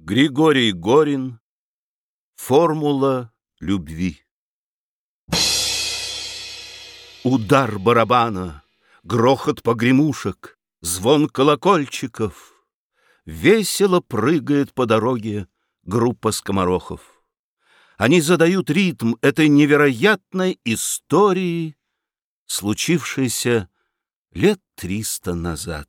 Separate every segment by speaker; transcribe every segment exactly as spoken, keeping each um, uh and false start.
Speaker 1: Григорий Горин. Формула любви. Удар барабана, грохот погремушек, звон колокольчиков. Весело прыгает по дороге группа скоморохов. Они задают ритм этой невероятной истории, случившейся лет триста назад.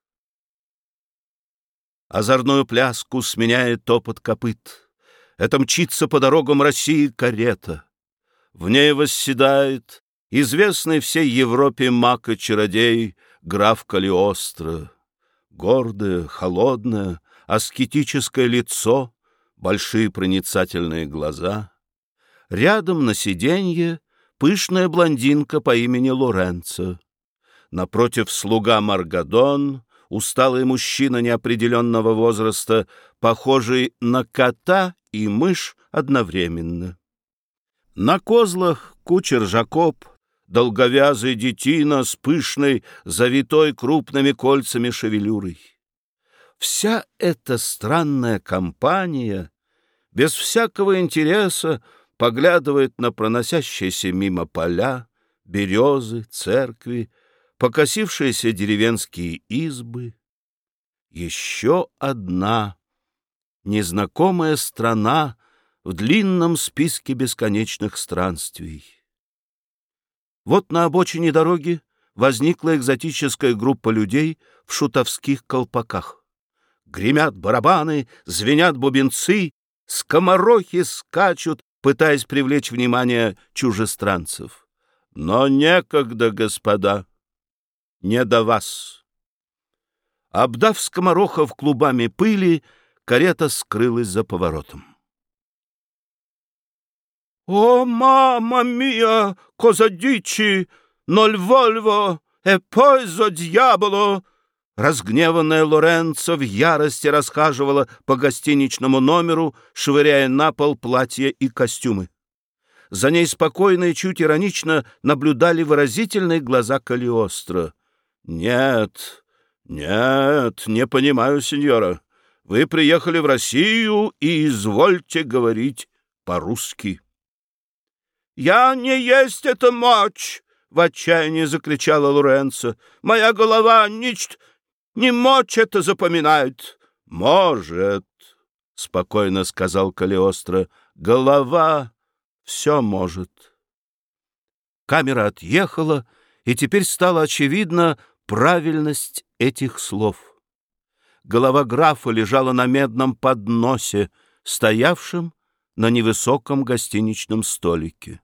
Speaker 1: Озорную пляску сменяет топот копыт. Это мчится по дорогам России карета. В ней восседает известный всей Европе маг и чародей граф Калиостро. Гордое, холодное, аскетическое лицо, большие проницательные глаза. Рядом на сиденье пышная блондинка по имени Лоренцо. Напротив слуга Маргадон, усталый мужчина неопределенного возраста, похожий на кота и мышь одновременно. На козлах кучер Жакоб, долговязый детина с пышной, завитой крупными кольцами шевелюрой. Вся эта странная компания без всякого интереса поглядывает на проносящиеся мимо поля, березы, церкви, покосившиеся деревенские избы. Еще одна незнакомая страна в длинном списке бесконечных странствий. Вот на обочине дороги возникла экзотическая группа людей в шутовских колпаках. Гремят барабаны, звенят бубенцы, скоморохи скачут, пытаясь привлечь внимание чужестранцев. Но некогда, господа, не до вас. Обдав скоморохов клубами пыли, карета скрылась за поворотом. «О, мамма мия, коза дичи, ноль вольво, e poi zo diavolo!» Разгневанная Лоренцо в ярости расхаживала по гостиничному номеру, швыряя на пол платья и костюмы. За ней спокойно и чуть иронично наблюдали выразительные глаза Калиостро. «Нет, нет, не понимаю, сеньора. Вы приехали в Россию и извольте говорить по-русски». «Я не есть эта мочь!» — в отчаянии закричала Лоренцо. «Моя голова ничт не мочь это запоминает». «Может, — спокойно сказал Калиостро, — голова все может». Камера отъехала, и теперь стала очевидна правильность этих слов. Голова графа лежала на медном подносе, стоявшем на невысоком гостиничном столике.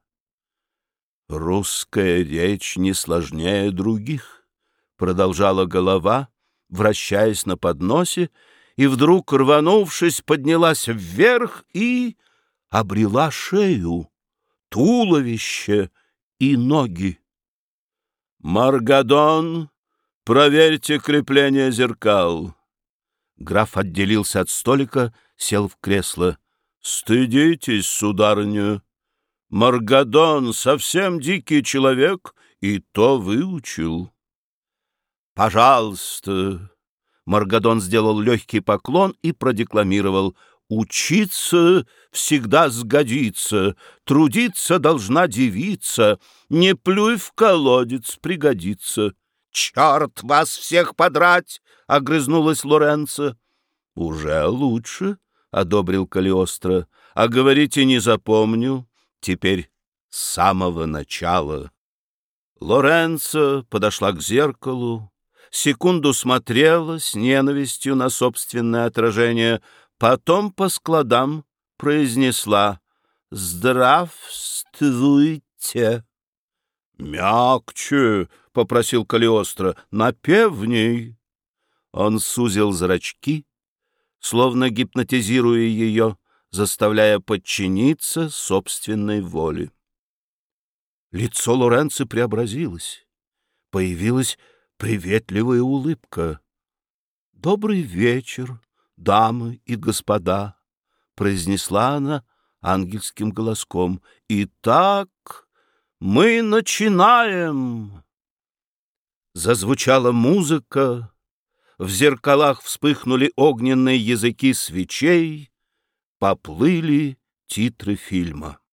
Speaker 1: «Русская речь не сложнее других», — продолжала голова, вращаясь на подносе, и вдруг, рванувшись, поднялась вверх и обрела шею, туловище и ноги. «Маргадон, проверьте крепление зеркал». Граф отделился от столика, сел в кресло. «Стыдитесь, сударыня. Маргадон совсем дикий человек, и то выучил». «Пожалуйста». Маргадон сделал легкий поклон и продекламировал: «Учиться всегда сгодится, трудиться должна девица, не плюй в колодец, пригодится». «Черт вас всех подрать!» — огрызнулась Лоренцо. «Уже лучше», — одобрил Калиостро. «А говорите, не запомню. Теперь с самого начала». Лоренцо подошла к зеркалу, секунду смотрела с ненавистью на собственное отражение, потом по складам произнесла: «Здравствуйте». «Мягче», — попросил Калиостро, — «напевней». Он сузил зрачки, словно гипнотизируя ее, заставляя подчиниться собственной воле. Лицо Лоренцо преобразилось. Появилась приветливая улыбка. «Добрый вечер, дамы и господа», — произнесла она ангельским голоском. «Итак, мы начинаем». Зазвучала музыка, в зеркалах вспыхнули огненные языки свечей, поплыли титры фильма.